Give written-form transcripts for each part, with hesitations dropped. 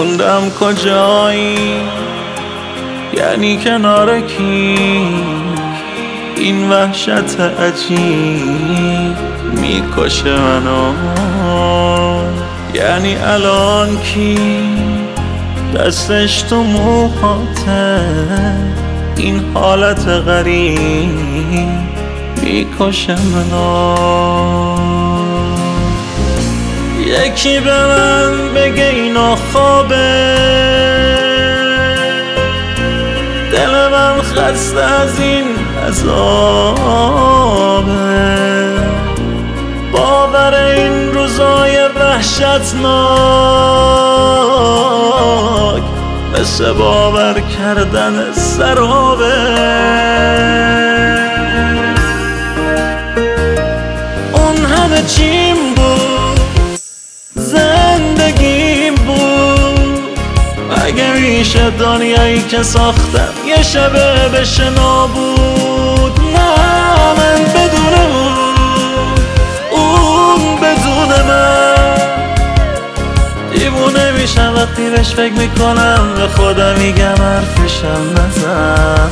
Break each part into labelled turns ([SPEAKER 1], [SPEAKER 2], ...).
[SPEAKER 1] موندم کجایی، یعنی کنار کی؟ این وحشت عجیب میکشه منو. یعنی الان کی دستش تو موهاته؟ این حالت غریب میکشه منو. یکی به من بگه اینا خوابه، دل من خسته از این عذابه. باور این روزای وحشتناک مثل باور کردن سرابه. اون همه چیم بود، زندگیم بود. اگه میشه دنیایی که ساختم یه شبه بشه نابود. نه من بدون اون بدون من دیوونه میشم وقتی بهش فکر میکنم. به خودم میگم حرفشم نزن.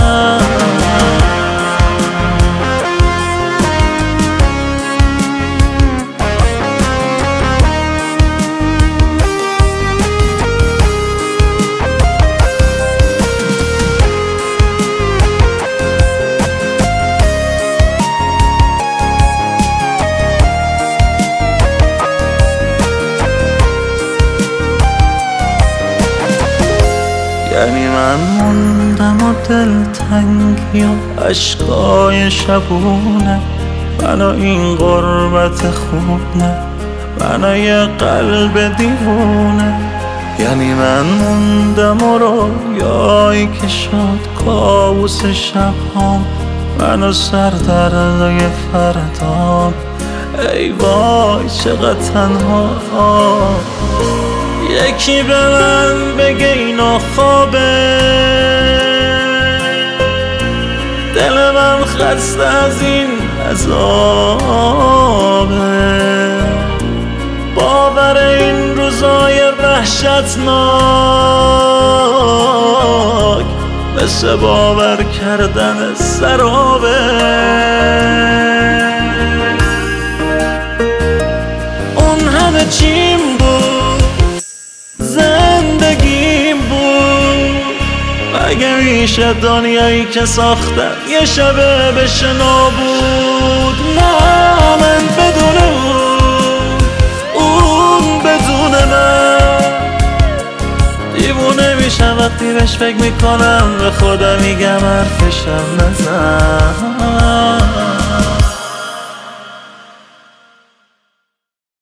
[SPEAKER 1] یعنی من موندم و دلتنگی و عشقای شبونه. منو این غربت خونه، منو یه قلب دیوونه. یعنی من موندم و رویایی که شد کابوس شبهام. منو سردردای فردام، ای وای چقدر تنها. یکی به من بگه اینا خوابه، دل من خسته از این عذابه. باور این روزای وحشتناک مثل باور کردن سرابه. اون همه چیم بود، زندگیم بود. اگه میشه دنیایی که ساختم یه شبه بشه نابود. نه من بدون اون بدون من دیوونه میشم وقتی بهش فکر میکنم. به خودم میگم حرفشم نزن.